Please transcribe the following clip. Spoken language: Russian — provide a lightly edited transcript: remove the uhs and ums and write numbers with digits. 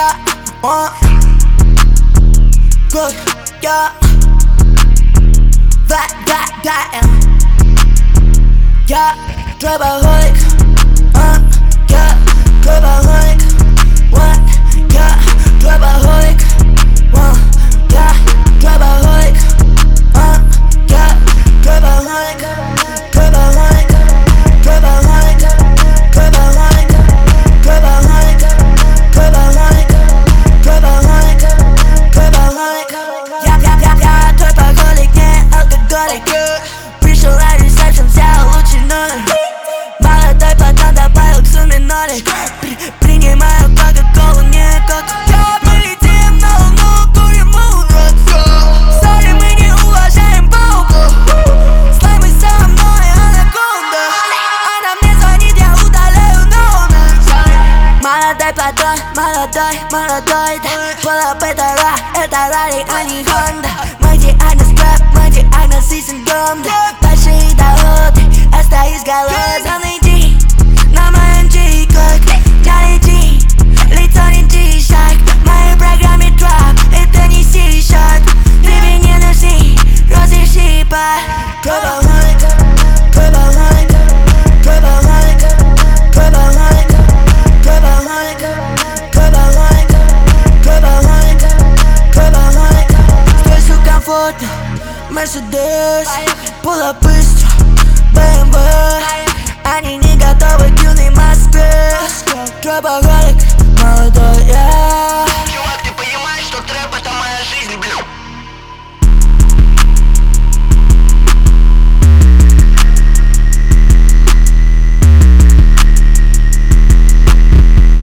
yeah, good, yeah, yeah, trapaholic, yeah, trapaholic, what, yeah, trapaholic, yeah, trapaholic, yeah, trapaholic, trapaholic, trapaholic, trapaholic, trapaholic, trapaholic, trapaholic, trapaholic, yeah, trapaholic, yeah, alcoholic, пришел на ресепшн, взял лучший номер. Молодой пацан добавил к сумме нолик. Принимаю кока-колу, не кока. Мы летим на луну, курим мудро. Сори, мы не уважаем пауку. Слаймы со мной, анаконда. Она мне звонит, я удаляю номер. Молодой платон, молодой. Полап это ралли, а не Honda. Мой диагноз трэп, мой диагноз и синдром. Большие дороги, остаюсь голодный день. На моем G, как Джалли, лицо не G-Shock. В моей программе drop, это не C-Shock. Ты мне не нужны, розы по трапахолик, трапахолик, трапахолик, трапахолик, трапахолик, трапахолик, трапахолик, трапахолик. Стройся комфортно, Mercedes, pull-up быстро, BMW. Они не готовы к юной Москве. Трапахолик,